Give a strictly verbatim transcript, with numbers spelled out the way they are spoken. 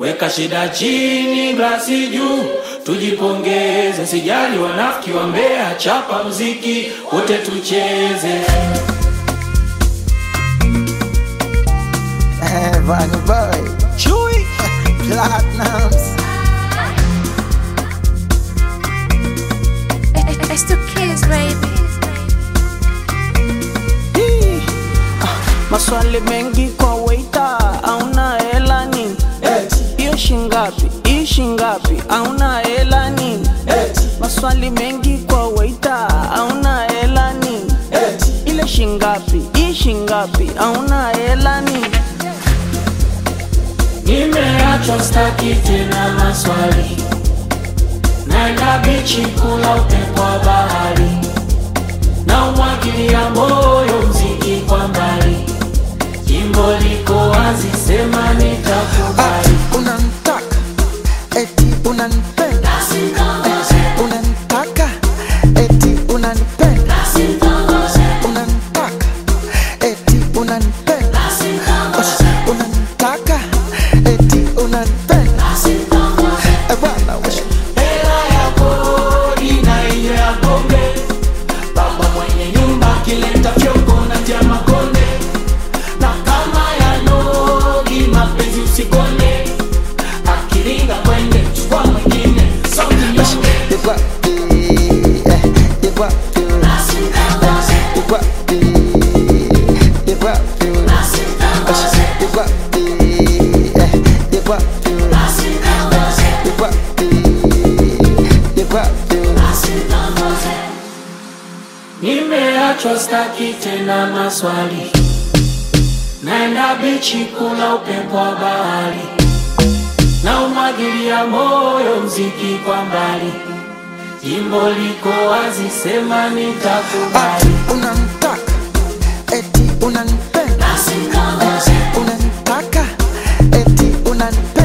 Weka shida chini, glasi juu, tujipongeze, sijali wanafiki wa Mbeya, chapa muziki wote tucheze. Eh, Vanny Boy, Chewy, Platinums. It's the kids, baby. Hii, ah, maswali mengi kwa waiter, auna hela nini? Iyo shingapi, iyo shingapi, auna hela nini? Maswali mengi kwa waiter, auna hela nini? Ile shingapi, iyo shingapi, auna hela nini? Nimeachwa staki tena maswali, naenda bichi kula upepo wa bahari, na umwagilia moyo mziki kwa mbali, jimbo liko wazi, sema nitakubali. Unanitaka, eti unanipenda. Unanitaka, eti unanipenda. Unanitaka, eti unanipenda. Unanitaka, eti unanipenda. Eh bwana wewe. Hela ya kodi na ile ya pombe, baba mwenye nyumba kileta fyongo na tia makonde, na kama ya nogi mapenzi usikone, akiringa kwende chukua mwingine sauti nyonge. You got the, eh, you got the, you got the, you got the, you got the, eh, you got the, you got the, you got the. Nimeachwa staki tena maswali, naenda bichi kula upepo wa bahari, na umwagilia moyo mziki kwa mbali, jimbo liko wazi, sema nitakubali. Unanitaka, eti unanipenda. Unanitaka, eti unanipenda.